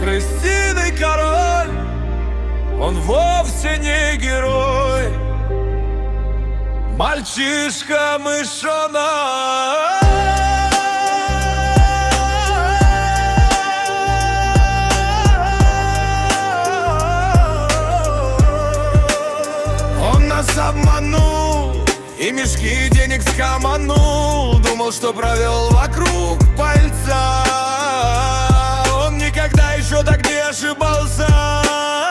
крысиный король, он вовсе не герой. Мальчишка мышонок. Он нас обманул и мешки денег скоманул. Думал, что провел вокруг пальца. Он никогда еще так не ошибался.